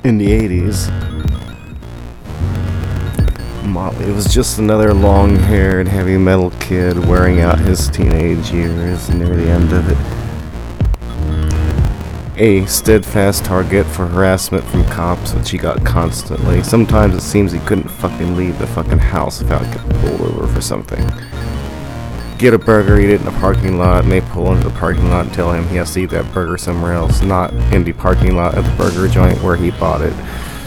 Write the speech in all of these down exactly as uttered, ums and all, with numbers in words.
in the eighties, Motley was just another long-haired heavy metal kid wearing out his teenage years near the end of it. A steadfast target for harassment from cops, which he got constantly. Sometimes it seems he couldn't fucking leave the fucking house without getting pulled over for something. Get a burger, eat it in a parking lot, and they pull into the parking lot and tell him he has to eat that burger somewhere else, not in the parking lot at the burger joint where he bought it.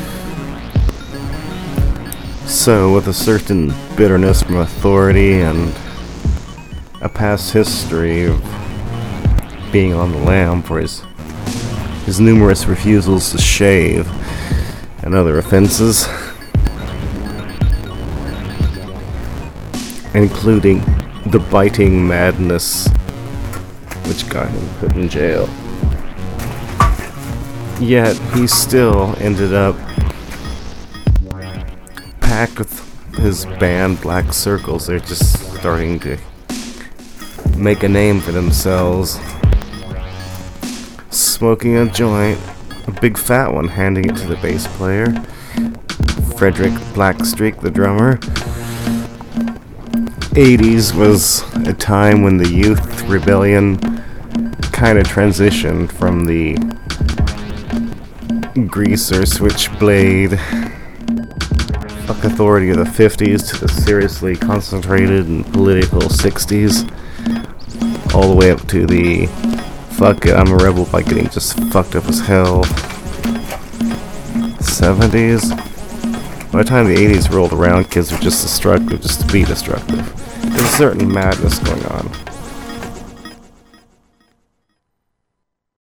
So, with a certain bitterness from authority and a past history of being on the lam for his his numerous refusals to shave and other offenses, including the biting madness, which got him put in jail. Yet, he still ended up packed with his band Black Circles. They're just starting to make a name for themselves. Smoking a joint, a big fat one, handing it to the bass player, Frederick Blackstreak, the drummer. eighties was a time when the youth rebellion kind of transitioned from the greaser switchblade fuck authority of the fifties to the seriously concentrated and political sixties, all the way up to the fuck it, I'm a rebel by getting just fucked up as hell seventies. By the time the eighties rolled around, kids were just destructive, just to be destructive. There's a certain madness going on.